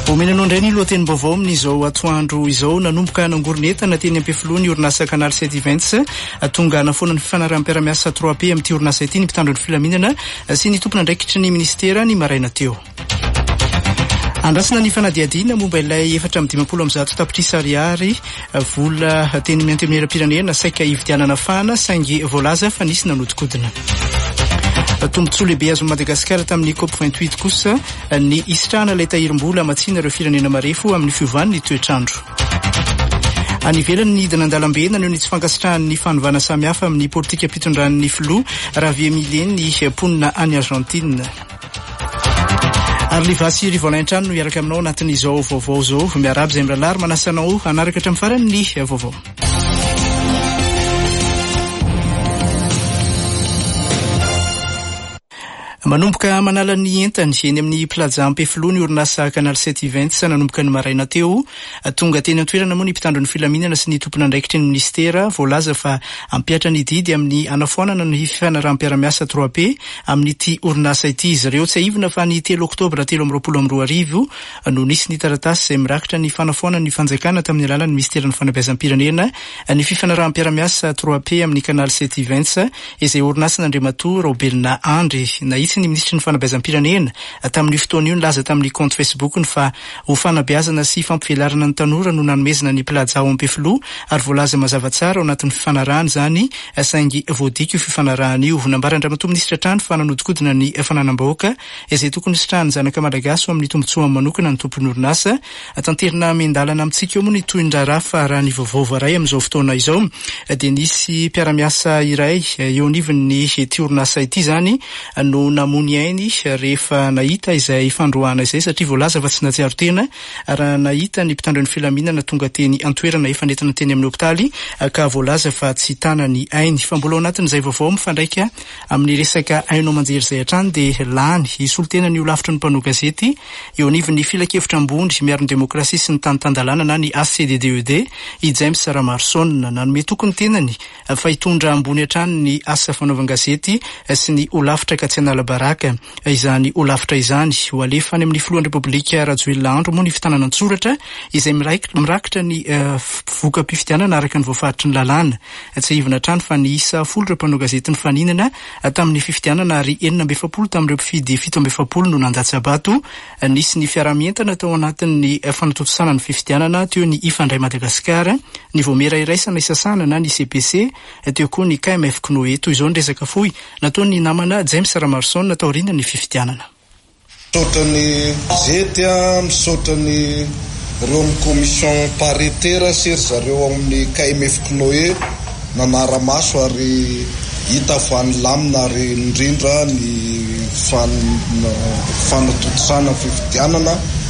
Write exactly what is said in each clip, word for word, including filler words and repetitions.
Omenanao indray ny lohatenim-baovao amin'izao atoandro izao nanomboka nangoronetana teny am-pifiloha ny orinasa Canal sept Events tonga nafoana ny fifanarahanam-piaramiasa trois P amin'ity orinasa ity ny mpitandro ny filaminana sy ny tompona andraikitry ny ministera ny maraina teo. Andrasana ny fanadiadiana momba ilay efatra amby dimampolo amby zato tapitrisa ariary vola teny mianteminera-pirenena saika ividianana fana saingy voalaza fa nisy nanodikodina. Tombontsoa lehibe azo Madagasikara tamin'ny COP vingt-huit kosa ny isitrahana ilay tahirim-bola amatsiana ireo firenena marefo amin'ny fiovan'ny toetrandro. Any ivelany ny hidina an-dalambe naneho ny tsy fankasitrahan'ny fanovana samihafa amin'ny politika mpitondran'ny filoha raha vie mileny ponina any Argentine. Ary Livasy Rivolin-trano no iaraka aminao anatin'izao vaovao zao miarabo izay miralary manasanao hanaraka hatramin'ny farany ny vaovao. Manomboka manala ny entany eny amin'ny plaza am-pifiloha ny orinasa Canal sept Events nanomboka ny maraina teo tonga teny an-toerana moa ny mpitandro ny filaminana sy ny tompona andraikitry ny ministera voalaza fa ampiatra ny didy amin'ny anafoanana ny fifanarahanam-piaramiasa trois P amin'ity orinasa ity. Izy ireo tsy aivina fa ny telo oktobra telo amby roapolo amby roa arivo no nisy ny taratasy izay mirakitra ny fanafoanana ny fanjakana tamin'ny alalan'ny ministera ny fanabeazam-pirenena ny fifanarahan-piaramiasa trois P amin'ny Canal sept Events izay orinasa n'Andriamatoa Robelina Andry na ny ministry ny fanabeazam-pirenena tamin'ny fotoana io nilaza tamin'ny compte Facebook ny fa ho fanabeazana sy fampivelarana ny tanora no nanomezana ny plaza ao am-pifiloha ary voalaza mazava tsara ao anatin'ny fifanarahana zany saingy voadika io fifanarahana io. Nambarandramatoa ministra trano fa nanodikodina ny fananam-bahoaka izay tokony sitrahany zanaka malagasy amin'ny tombotsoa manokana ny tompon'ny orinasa tanterina mendalana amintsika eo moa ny toin-draharaha fa raha ny vaovao ray amin'izao fotoana izao dia nisy mpiaramiasa iray eo anivon'ny ity orinasa ity zany no namony ainy rehefa nahita izay fandroana izay satria voalaza fa tsy natsiaro tena raha nahita ny mpitandro ny filaminana tonga teny antoerana efa nentina teny amin'ny hopitaly ka voalaza fa tsy tana ny ainy. Fa mbola ao anatin'izay vaovao mifandraika amin'ny resaka ainao manjery izay hatrany dia lany isolo tena ny olafitra ny mpanao gazety eo anivon'ny filakevitra ambondry miaro ny demokrasia sy ny tanitandalana na ny A C D D E D i James Ramarsson nanome tokony tenany fa hitondra ambony hatrany ny asa fanaovan-gazety sy ny olafitra ka tsy anala baraka izany olafitra izany ho alefa any amin'ny filohan'ny Repoblika Rajoelina Andro moa ny fitanana an-tsoratra izay mirakitra ny uh, voka-pifidianana araka ny voafaritry ny lalàna. Tsy ivona trano fa ny isa folo ireo mpanao gazety ny faninana tamin'ny fifidianana ary enina amby efapolo tamin'ireo mpifidy fito amby efapolo no nandatsabato. Nisy ny fiaramientana tao anatin'ny fanatotosana ny fifidianana teo ny Ifandray Madagasikara, ny Vomera iraisana isasana na ny C P C, teo koa ny K M F Knoe. Toy izao ny resaka fohy nataony namana James Ramarsson taoriana ny fifidianana. Misaotra ny zety, misaotra ny reo amin'ny commission paritaire sery zareo amin'ny K M F Knoe nanara-maso ary hita fa nilamina ary indrindra ny fanatotosana fifidianana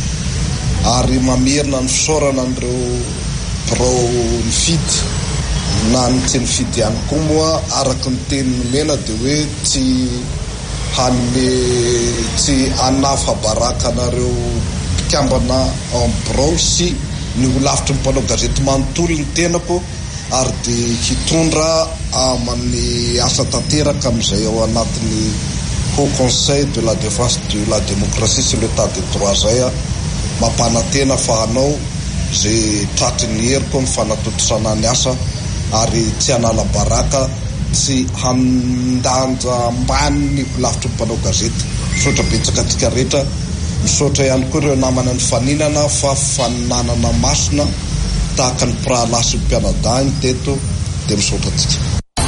ary mamerina ny fisaorana an'ireo birao nifidy na ny tsy nifidy ihany koa moa araka ny teny nomena dia hoe tsy hanome tsy hanafa baraka anareo mpikambana ao amin'ny birao sy ny olafitry ny mpanao gazety manontolo ny tenako ary dia hitondra amin'ny asa tanteraka amin'izay ao anatin'ny Haut Conseil de la Défense de la Démocratie sur l'état de droit zay a mampanantena fa hanao zay tratry ny heriko amin'ny fanatotosana ny asa ary tsy hanala baraka tsy handanja ambany ny olafitry ny mpanao gazety. Misaotra betsaka antsika rehetra, misaotra ihany koa ireo namana ny faninana fa faninanana masina tahaka ny prahalasy ny mpianadahy teto dia misaotra antsika.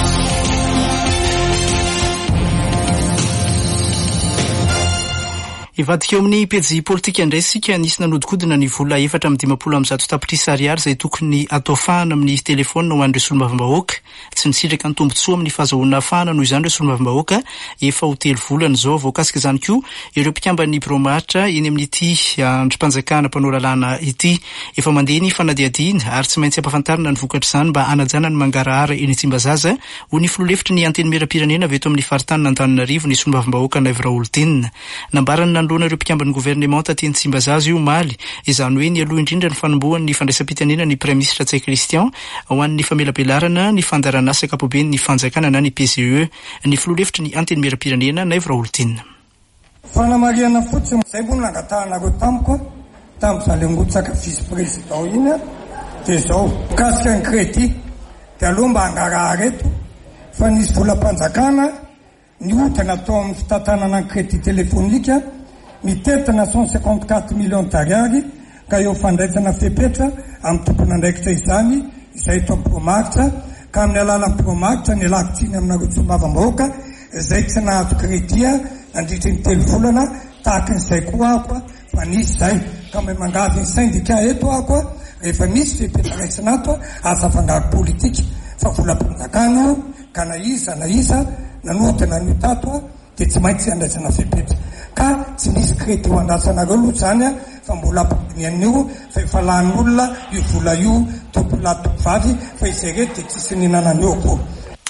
Ivadika eo amin'ny pejy politika indray sika nisy nanodikodina ny vola efatra amin'ny dimampolo amin'ny zato tapitrisa ariary izay tokony atao fahana amin'ny telefona ho an'ireo solombavambahoaka. Tsy nisitraka ny tombotsoa amin'ny fahazahoana fahana noho izany ireo solombavambahoaka efa ho telo volana izao. Voakasika izany koa ireo mpikambany biromahatra eny amin'ity androm-panjakana mpanao lalàna ity efa mandeha ny fanadiadiana ary tsy maintsy ampafantarina ny vokatra izany mba hanajana ny mangarahara eny Tsimbazaza ho ny filoha-hevitry ny antenimera-pirenena avy eto amin'ny faritany n'Antananarivo ny solombavambahoaka Naivo Oltena. Nambarana aloana ireo mpikambany gouvernement tateny Tsimbazaza io maly izany hoe ny aloha indrindra ny fanombohan'ny fandraisam-pitenena ny Premier Ministre Tsay Christian ho an'ny famelabelarana ny fandaran'asa ankapobeny ny fanjakana na ny P C E ny filoha-hevitry ny antenimera-pirenena Naivo Oltena. Fanamariana fotsiny izay mbola nangatahana go tamiko tamin'izany angotsaka vice président iny dia zao kasika ny crédit dia aloha mba hangaraha reto fa nisy volam-panjakana niodana tao amin'ny fitantanana ny crédit téléphonique mitetina cent cinquante quatre millions d'ariary ka eo fandraisana fepetra amin'ny tompona andraikitra izany izay to amin'ny promaritra ka amin'ny alalan'ny promaritra ny lakitsiny aminareo tsomavambahoaka izay tsy nahazo crédit nandritra ny telo volana tahaka n'izay koa ako fa nisy izay ka mahay mangavy ny syndicat eto ako rehefa misy fepetra raisina ato asa fangaro politika fa volam-panjakana ka na iza na iza nanodina ny tato dia tsy maintsy andraisana fepetra ka tsy misy crédit ho andrasanareo aloha zany a fa mbola ampinian'io fa efa lan'olona io vola io tompolatovavy fa izay reto dia tsisy ninanan'eo koa.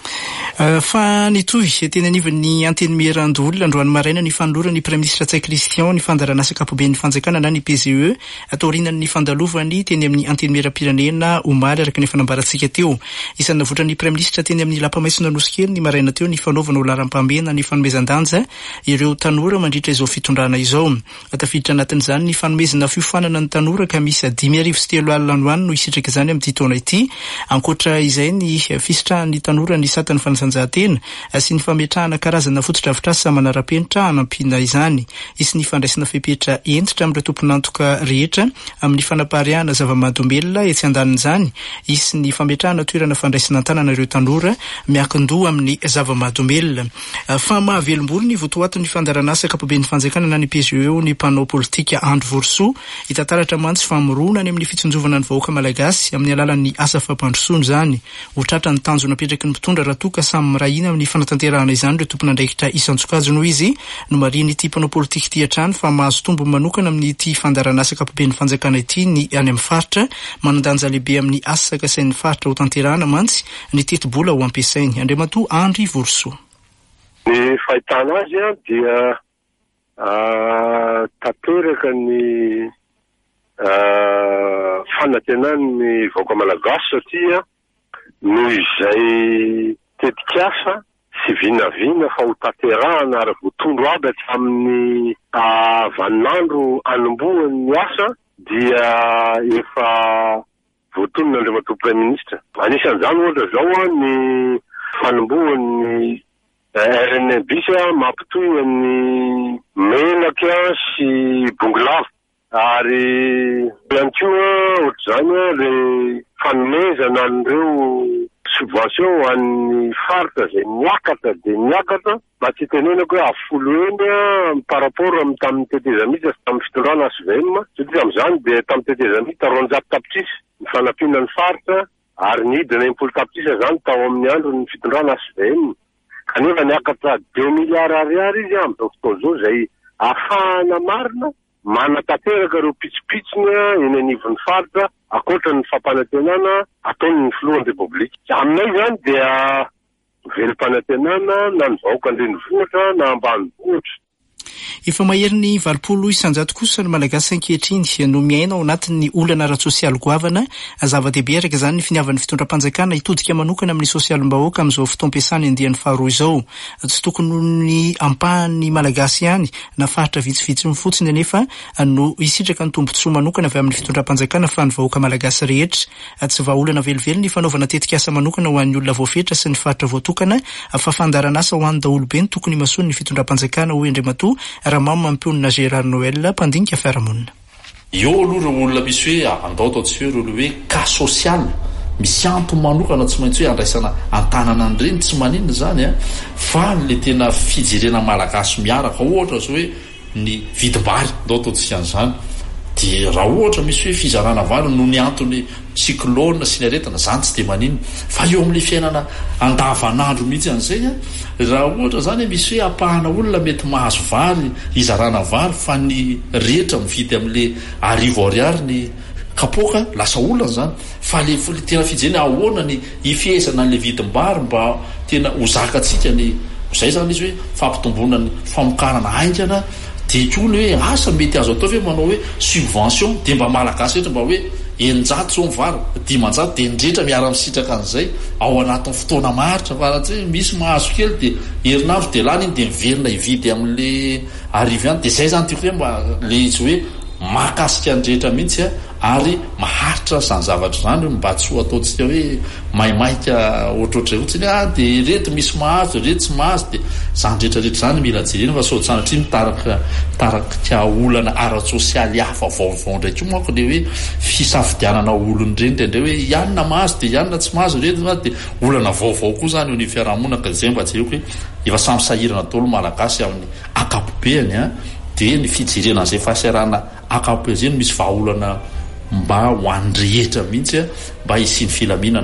Uh, fa nitohy teny anivon'ny anteny miheran-dolona androany maraina ny fanolora ny premier ministre Tsay Christian ny fandaranasa kapobe ny fanjakana na ny P Z E atao rinany ny fandalovany teny amin'ny anteny miheram-pirenena omaly araka ny fanambarantsika teo. Isan'ny navotra ny premier ministre teny amin'ny lapa-maitso Nanosikely ny maraina teo ny fanaovana olaram-pamena ny fanomezan-danja ireo tanora mandritra izao fitondrana izao. Tafiditra anatin'izany ny fanomezana fiofanana ny tanora ka misy dimy arivo sy telo alina any no isitraka izany amin'ity taona ity. Ankoatra izay ny fisitrahan'ny tanora ny satany fanazanjahantena sy ny fametrahana karazana fotodrafitrasa manara-penitra anampina izany. Isy ny fandraisana fepetra entitra amin'ireo tompon'antoka rehetra amin'ny fanapariahana zava-mahadombelona etsy andanin'izany. Isy ny fametrahana toerana fandraisana tanana ireo tanora miankin-doha amin'ny zava-mahadombelona. Fa mahavelom-bolo ny votoatin'ny fandaranasa kapoben'ny fanjakana na ny P Z E ny mpanao politika Andro Vorso hitantaratra mantsy famorona any amin'ny fitsonjovana ny vahoaka malagasy amin'ny alalan'ny asa fampandrosoana izany. Ho tratra ny tanjona apetraky ny mpitondra raha toa ka samy mirahina amin'ny fanatanterahana izany ireo tompon'andraikitra isan-tsokajy noho izy no mariny ity mpanao politika ity hatrany fa mahazo tombo manokana amin'ny ity fandaranasa kapoben'ny fanjakana ity ny any amin'ny faritra manandanja lehibe amin'ny asa sakasain'ny faritra ho tanterahana mantsy ny teti-bola ho ampiasainy. Andriamatoa Andry Vorso. Ny fahitana azy a dia tanteraka ny fanantenan'ny vahoaka malagasy satria noho izay tetikasa sy vinavina fa ho tanterahana ary votondro aby hatramin'ny vaninandro anombohan'ny ny asa dia efa voatonona Andriamatoa Premier Ministre. Anisan'izany ohatra zao ny fanombohan'ny R N B mampitohy amin'ny menaka sy bongolava ary ihany koa ohatr'izany le fanomezana an'ireo subvention ho an'ny faritra izay miakatra dia miakatra mba tsy tenenako hoe afolo eny par rapport amin'ny tamin'ny tetezamita sy tamin'ny fitondrana asivema satria amin'izany dia tamin'ny tetezamita roanjato tapitrisa ny fanampiana ny faritra ary nidina impolo tapitrisa zany tao amin'ny andro ny fitondrana asivema kanefa niakatra deux milliards ariary izy amin'izao fotoana izao izay ahafahana marina manatanteraka ireo pitsopitsony eny anivon'ny faritra akoatra ny fampanantenana ataony ny filohan'ny repoblika. Aminay zany dia velom-panantenana na ny vahoaka an-drenivohitra na ambanivohitra. Efa mahery ny valopolo isanjato kosa ny malagasy ankehitriny no miaina ao anatin'ny olana ara-tsosialy goavana zava-dehibe araka izany ny finiavan'ny fitondram-panjakana hitodika manokana amin'ny sosialim-bahoaka amin'izao fotoam-piasany andian'ny faharoa izao. Tsy tokony ny ampahan'ny malagasy ihany na faritra vitsivitsy fotsiny anefa no isitraka ny tombotsoa manokana avy amin'ny fitondram-panjakana fa ny vahoaka malagasy rehetra. Tsy vahaolana velively ny fanaovana tetikasa manokana ho an'ny olona voafetra sy ny faritra voatokana fa fandaranasa ho an'ny daholo be ny tokony masony ny fitondram-panjakana ho Andriamatoa Ramam mampionina Gérard Noël mpandinika fiarahamonina. Eo aloha ireo olona misy hoe andao ataontsika hoe ireo hoe cas social misy antony manokana tsy maintsy hoe andraisana antanana an'ireny tsy maninona zany a fa le tena fijerena malagasy miaraka ohatra zao hoe ny vidim-bary andao ataontsika an'izany dia raha ohatra misy hoe fizarana vary no ny antony cyclone sy ny aretina zany tsy dia maninona fa eo amin'ilay fiainana andavanandro mihitsy an'izay a raha ohatra zany misy hoe apahana olona mety mahazo vary izarana vary fa ny rehetra mividy amin'ilay arivo ariary ny kapoka lasa olana zany fa le tena fijerena ahoana ny ifesana n'ilay vidim-bary mba tena hozakatsika ny izay zany izy hoe fampitomboana ny famokarana haingana dia koa ny hoe asa mety azo atao hoe manao hoe subvention dia mba malagasy etra mba hoe eninjato zao mivary dimanjato dia indretra miara misitraka an'izay ao anatin'ny fotoana maritra fa raha tsy misy mahazo kely dia herinandro dia lany iny dia miverina hividy amin'le arivo ihany dia izay zany tiako hoe mba le izy hoe mahakasika ny rehetra mihitsy ary maharitra zany zavatra zany mba tsy ho ataontsika hoe maimaika ohatrohatra fotsiny ah de reto misy mahazo reto tsy mahazo de zany rehetrarehetra zany mila jerena fa sao sanatria mitaraka mitaraka olana ara-tsosialy hafa vaovao ndraiky io manko le hoe fisafidianana olony reny ndray hoe ianona mahazo de ianona tsy mahazo reto de olana vaovao koa zany eo ny fiarahamonina zay mba jereko hoe efa samy sahirana tolo malagasy amin'ny akapobeany a de ny fijerena an'izay fahasiarana akapobe zay no misy vahaolana mba ho an'ny rehetra mihitsy mba hisiny filaminana.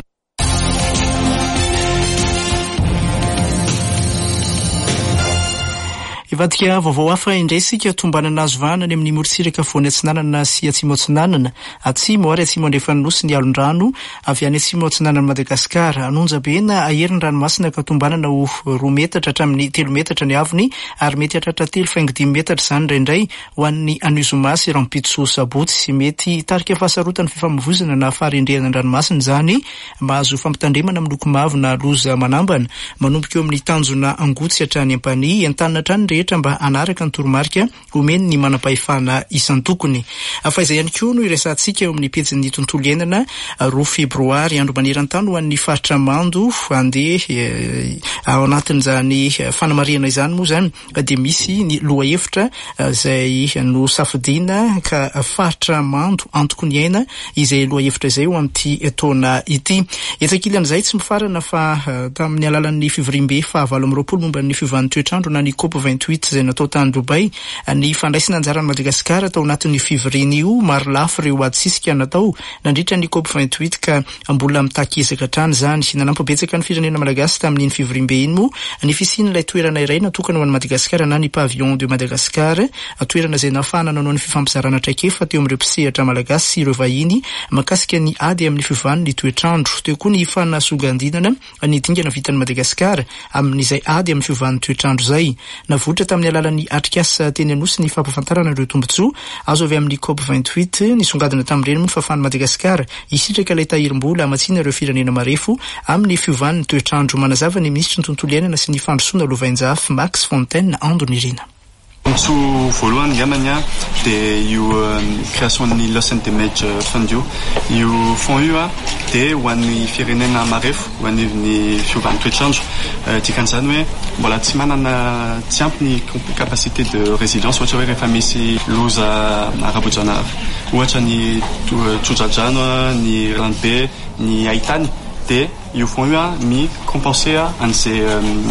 Ivadika vaovao hafa indray sika tombanana azo vahana ny amin'ny morotsiraka voany atsinanana sy atsimo atsinanana atsimo ary atsimo andrefanosy ny alondrano avy any atsimo atsinanana Madagasikara anonja be na aheriny ranomasina ka tombanana ho roa metatra hatramin'ny telo metatra ny avony ary mety hatratra telo faingo dimy metatra zany indraindray ho an'ny Anuzomasy Rampitso Sabotsy mety tarika fahasarotany fifamoivoizana na faharendrehana ny ranomasina zany mahazo fampitandremana amin'ny loko mavo na loza manambana manomboka eo amin'ny tanjona Angotsy hatrany Ampany entanina hatrany mba anaraka ny toromarika omeny ny manam-pahefana isan-tokony. Afaizay ihany koa no iresantsika eo amin'ny pejin'ny tontolo iainana roa febroary andro maneran-tany ho an'ny faritra Mando andeha ao anatin'izany fanamariana izany moa zany de misy ny loha hevitra izay no safidiana ka faritra Mando antoko ny aina izay loha hevitra izay ho amin'ity taona ity. Etsakilany izay tsy mifarana fa tamin'ny alalan'ny fivoriam-be fahavalo amby roapolo momba ny fiovan'ny toetrandro na ny COP vingt-huit izay natao tany Dubai ny fandraisana anjaran'ny Madagasikara tao anatin'ny fivoriana io maro lafo ireo adisisika natao nandritra ny COP vingt-huit ka mbola mitakizaka hatrany zany nanampibetsaka ny firenena malagasy tamin'iny fivoriam-be iny moa ny fisiany ilay toerana iray natokana ho an'ny Madagasikara na ny pavillon de Madagascar toerana izay nafana nanao ny fifampizarana traikefa teo amin'ireo mpisehatra malagasy sy ireo vahiny makasika ny ady amin'ny fiovan'ny toetrandro teo koa ny fanasogandinana ny dingana vitan'ny Madagasikara amin'izay ady amin'ny fiovan'ny toetrandro zay navotra tamin'ny alalan'ny atrikasa teny anosy ny fampafantarana ireo tombotsoa azo avy amin'ny COP vingt-huit nisongadina tamin'ireny moa ny fahafahan'ny Madagasikara isitraka ilay tahirim-bola amatsina ireo firenena marefo amin'ny fiovan'ny toetrandro manazava ny ministry ny tontolo iainana sy ny fandrosoana Lovainjafy Max Fontaine Andonirina. Tombotso voalohany gamany a dia io création'ny Loss and Damage Fund io io fond io a dia ho an'ny firenena marefo ho an'ny fiovan'ny toetrandro dikan'izany hoe mbola tsy manana tsy ampy ny capacité de résilience ohatra hoe rehefa misy loza ara-boajanahary ohatra ny tsodradrano ny ranobe ny haitany dia io fond io a mi compenser an'izay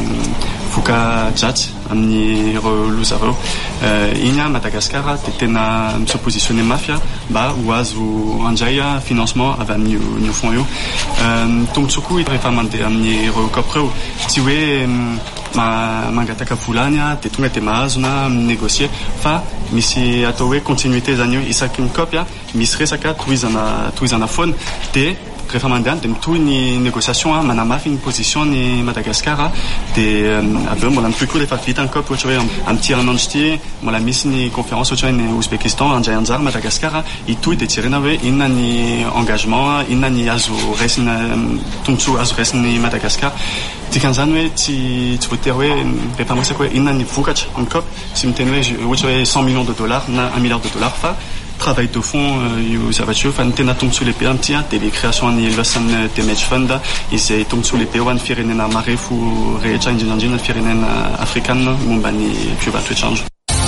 voka-dratsy amin'ny ireo loza ireo iny a Madagasikara dia tena misopositionné mafy mba ho azo andray financement avy amin'io fond io tombotsoa koa rehefa mandeha amin'ny ireo COP ireo tsy hoe mangataka volany a dia tonga dia mahazo na négocier fa misy atao hoe continuité zany io isaky ny COP a misy resaka tohizana tohizana foana dia rehefa mandeha dia mitohy ny négociation a manamafy ny position ny Madagasikara dia avy eo mbola mitohy koa rehefa vita ny COP ohatra hoe amin'ny tiranandro ity mbola misy ny conférence ohatra hoe ny Ouzbekistan andray anjara Madagasikara hitohy dia jerena hoe inona ny engagement inona ny azo raisina tombotsoa azo raisin'ny Madagasikara dikan'izany hoe tsy tsy voatery hoe rehefa miresaka hoe inona ny vokatra amin'ny COP sy miteny hoe ohatra hoe cent millions de dollars na un milliard de dollars fa travail de fond io zavatra io fa ny tena tombotsoa lehibe amin'ity dia le création ny Loss and Damage Fund izay tombotsoa lehibe ho an'ny firenena marefo rehetra indrindrandrindra ny firenena afrikana momba ny fiovan'ny toetrandro.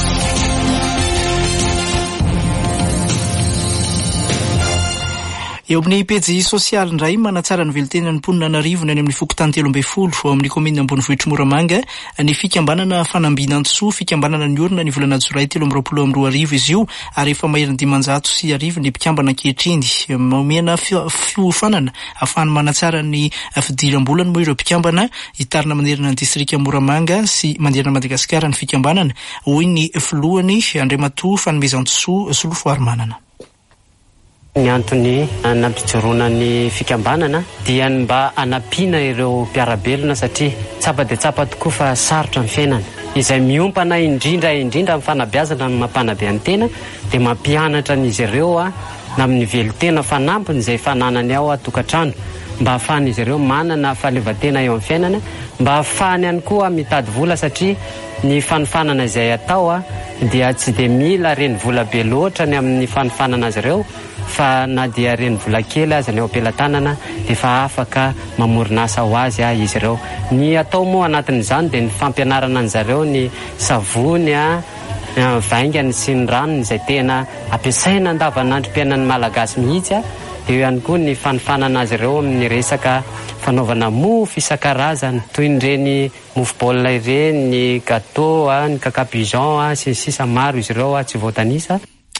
Eo amin'ny pejy sosialy indray manatsara ny velitenan'ny mponinan'Anarivony any amin'ny fokotany telo ambin'ny folo amin'ny komina Ambonivohitra Moramanga ny fikambanana fanambinan-tsoa fikambanana ny orona ny volana Jolay telo amby roapolo amby roa arivo izy io ary efa maheriny dimanjato sy arivo ny mpikambana ankehitriny omena fiofanana ahafahany manatsara ny fidiram-bolany moa ireo mpikambana hitarina manerana ny distrika Moramanga sy manderana Madagasikara ny fikambanana hoy ny filohany Andriamatoa fanomezan-tsoa Solofo Armanana. Ny antony nampijoroana ny fikambanana dia mba anampiana ireo mpiarabelona satria tsapa dia tsapa tokoa fa sarotra ny fiainana izay miompana indrindra indrindra amin'ny fanabeazana ny mampanabe ny tena dia mampianatra n'izy ireo a na amin'ny velotena fanampiny izay fananany ao atokantrano mba ahafahan'izy ireo manana fahaleovantena eo amin'ny fiainana mba ahafahany ihany koa mitady vola satria ny fanofanana izay atao a dia tsy dia mila reny vola be loatra ny amin'ny fanofanana azy ireo fa na dia reny vola kely azy ny eo am-pelantanana dia efa afaka mamorinasa ho azy a izy ireo. Ny atao moa anatin'izany dia ny fampianarana an zareo ny savony a vaingany sy ny ranony izay tena ampiasaina andavanandrom-piainan'ny malagasy mihitsy a. Dia eo ihany koa ny fanofanana azy ireo amin'ny resaka fanaovana mofo isan-karazany toy nyreny mofo baolina ireny, ny gâteau a, ny cacapigeon a, sy sisa maro izy ireo a tsy voatanisa.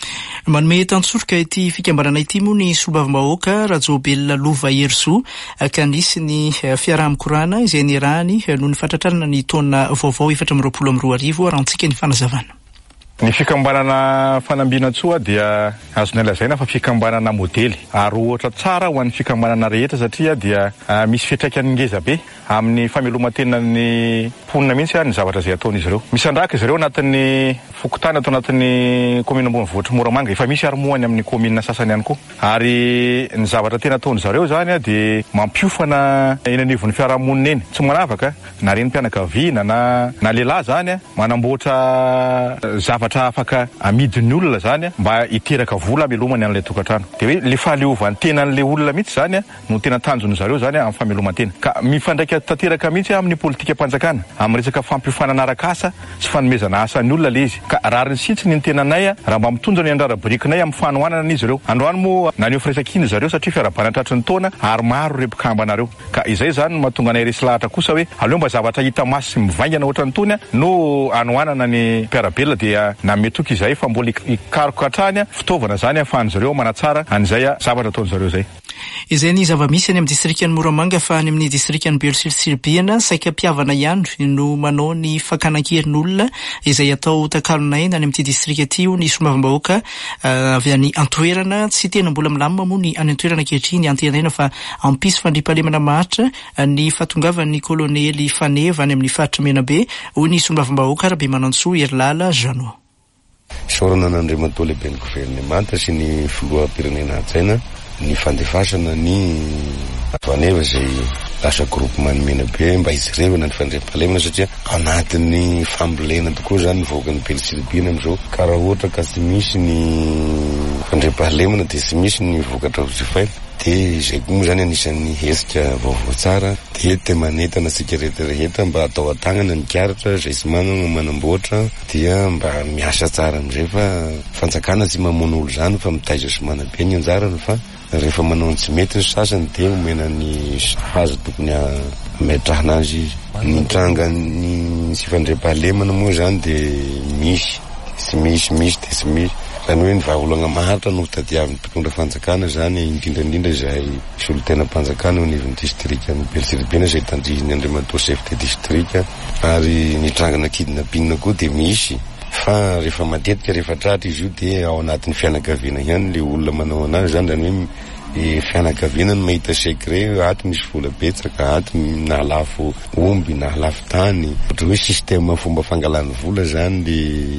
Manome tantsoroka ity fikambanana ity moa ny solombavam-bahoaka Rajobelona Lova Herzou ka nisy ny fiaraha-mikorana izay nirahany noho ny fatratrarana ny taona vaovao efatra amby roapolo amby roa arivo arahantsika ny fanazavana. Ny fikambanana fanambina-tsoa dia azony lazaina fa fikambanana modely ary ohatra tsara ho an'ny fikambanana rehetra satria dia uh, misy fiatraikany ngeza be amin'ny fameloman-tenan'ny mponina mihitsy ny zavatra izay ataon'izy ireo. Misy andraka izy ireo anatin'ny fokotany atao anatin'ny komina ambonivohitra Moramanga efa misy armoany amin'ny komina sasany ihany koa ary ny zavatra tena ataony zareo zany a dia mampiofana eny anivon'ny fiarahamonina eny tsy manavaka na reny mpianakaviana na na lehilahy zany a manamboatra zavatra afaka amidin'ny olona zany a mba hiteraka vola amelomany an'ilay tokantrano. Dia hoe le fahaleovan'ny tenan'ilay olona mihitsy zany a no tena tanjony zareo zany a amin'ny famelomantena ka mifandraika tanteraka mihitsy amin'ny politika mpanjakana amin'ny resaka fampiofanana arak'asa sy fanomezana asan'ny olona le izy ka raha ny sitsiny ny tenanay a raha mba mitondra ny andrarabirikinay amin'ny fanohanana an'izy ireo. Androany moa naneho firaisan-kina zareo satria fiarabanatratry ny taona ary maro repok'ambanareo ka izay zany mahatonga anay resy lahatra kosa hoe aleo mba zavatra hita masy sy mivaingana ohatran'ny tony a no anohanana ny mpiarabelona dia na metoky izay fa mbola ikaroka hatrany a fitaovana zany ahafahan'izy ireo manatsara an'izay a zavatra ataon'izy ireo zay. Izay ny zava-misy any amin'ny distrikan'ny Moramanga fa any amin'ny distrikan'ny Belosilosirbihana saika mpiavana ihany no manao ny fakanankerin'olona izay atao takalona eny any amin'ity distrika ity ny solombavam-bahoaka avy any Antoerana tsy tena mbola milamina moa ny any Antoerana ankehitriny antenaina fa ampisy fandriampahalemana mahatra ny fahatongavan'ny kolonely Faneva any amin'ny faritra Menabe hoy ny solombavam-bahoaka Rabemanantsoa Erilala Janoa. Sorana n'Andriamantoa lehibe ny governemanta sy ny filoham-pirenena Antsaina ny fandefasana ny Faneva izay lasa groupement Menabe mba izirevana ny fandriampahalemana satria anatin'ny fambolena tokoa zany ny vahoakan'ny Belosilobina amin'izao ka raha ohatra ka tsy misy ny fandriampahalemana dia tsy misy ny vokatra Josefaina dia izay koa moa zany anisan'ny hetsika vaovao tsara dia te manentana antsika rehetrarehetra mba atao an-tagnana ny karatra izay tsy manana manamboatra dia mba miasa tsara amin'izay fa fanjakana tsy mamono olo zany fa mitaiza sy manabe ny anjarany fa rehefa manao ny tsy mety ny sasany dia omena ny hazo tokony ametrahana azy izy. Ny trangany sy fandriampahalemana moa zany dia misy tsy misy misy dia tsy misy zany hoe ny vahaolana maharitra no tadiavin'ny mpitondra fanjakana zany indrindrandrindra izay solotena mpanjakana ho nivon'ny distrika ny Belosilobina izay tandrihiny Andriamantoa chef de distrika ary ny trangana kidnapping koa dia misy fa rehefa matetika rehefa tratra izy io dia ao anatin'ny fianakaviana ihany le olona manao anazy zany zany hoe e fianakaviana no mahita secret ato misy vola betsaka ato na lafo omby na lafo tany ohatra hoe système fomba fangalany vola zany le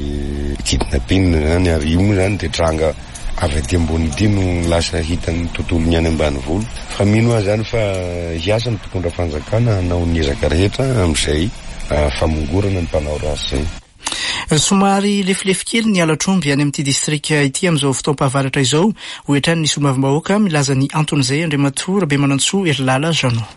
kidnapping zany ary io moa zany dia tranga avy aty ambony ity no lasa hitan'ny tontolo ny any ambanivolo fa mino azy zany fa hiasa ny mpitondra fanjakana hanao ny ezaka rehetra amin'izay famongorana ny mpanao rasy zay. Somary lefilefy kely ny alatromby any amin'ity distrika ity amin'izao fotoam-pahavaratra izao hoetrany ny solombavam-bahoaka milaza ny anton'izay Andriamantoa Rabemanantsoa Erilala Janoa.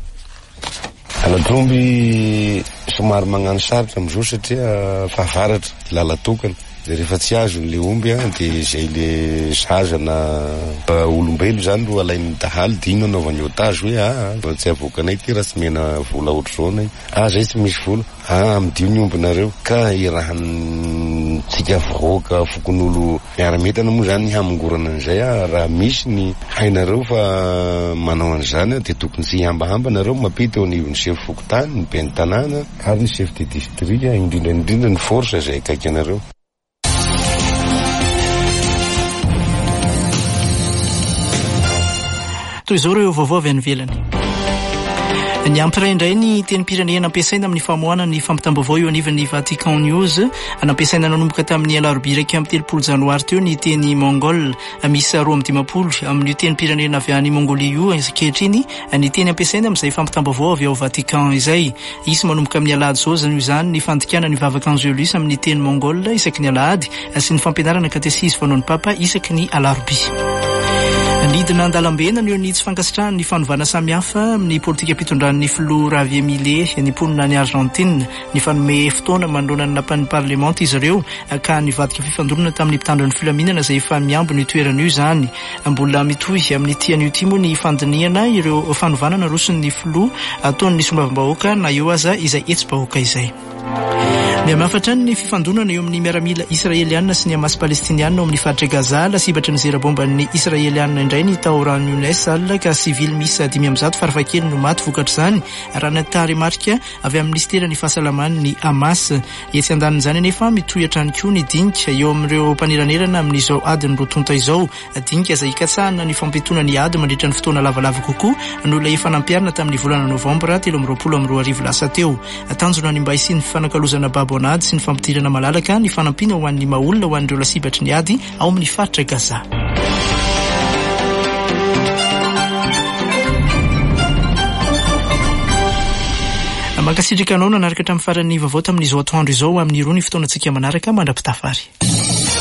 Alatromby somary magnano sarotra amin'izao satria fahavaratra lalatokana dia rehefa tsy azo le omby a dia izay le sazana olombelo zany ro alain'ny dahaly dia ino anaovany otage hoe a tsy avoakanay ty raha tsy mena vola ohatr' zao nay a zay tsy misy vola a amidio ny ombinareo ka irahany tsika vahoaka fokon'olo miara-metana moa zany hamongorana an'izay a raha misy ny hainareo fa manao an'izany a dia tokony tsy hambahamba nareo mampita eo anivon'ny chef fokotany ny ben'ny tanàna ary ny chef de district indrindraindrindra ny force izay akaiky anareo. Toy izao ireo vaovao avy any ivelany. Ny ampiray indray ny tenim-pirenena ampiasaina amin'ny famoahana ny fampitam-baovao eo anivon'ny Vatican News nampiasaina nanomboka tamin'ny alarobia iraika amby telopolo janoary teo ny teny Mongol misy roa amby dimapolo amin'ny tenim-pirenena avy any Mongolia io ankehitriny ny teny ampiasaina amin'izay fampitam-baovao avy ao Vatican izay. Isy manomboka amin'ny alahady zao zany izany ny fandikana ny vavaka Angelus amin'ny teny Mongol isaky ny alahady sy ny fampianarana katesisy fanaon'ny Papa isaky ny alarobia. Nidina an-dalambena eo ny tsy fankasitrahany ny fanovana samihafa amin'ny politika mpitondran'ny filoha Javier Milei ny mponina ny Argentine ny fanome fotoana manoloana ny lapan'ny parlemanta izy ireo ka nivadika fifandonana tamin'ny mpitandron'ny filaminana izay efa miambo ny toerana io izany. Mbola mitohy amin'ny tian'io ity moa ny fandiniana ireo fanovanana roson'ny filoha ataon'ny sombavim-bahoaka na eo aza izay etsi-bahoaka izay. Mihamafatra ny fifandonana eo amin'ny miaramila Israeliana sy ny Hamas Palestiniana ao amin'ny faritra Gaza lasibatra ny zera-bomban'ny Israeliana indray ny tao rano Younes alina ka sivily misy dimy amby zato farafakely no maty vokatra izany raha natary marika avy amin'ny ministeran'ny fahasalaman'ny Hamas. Etsy andaniny izany anefa mitohatra ny koa ny dinika eo amin'ireo mpaneраnerana amin'izao adiny rotonta izao. Dinika izay ikatsahana ny fampitona ny ady mandritra ny fotoana lavalava kokoa no ilay efa nampiarina tamin'ny volana novambra telo amby roapolo amby roa arivo lasa teo. Tanjona ny mba hisiany fanakalozana babonady sy ny fampidirana malalaka ny fanampiana ho an'ny maolona ho an'ireo lasibatry ny ady ao amin'ny faritra Gaza. Mankasitrika anao nanaraka hatramin'ny faran'ny vaovao tamin'izao atoandro izao amin'ny roa ny fotoanantsika manaraka mandrapitafary.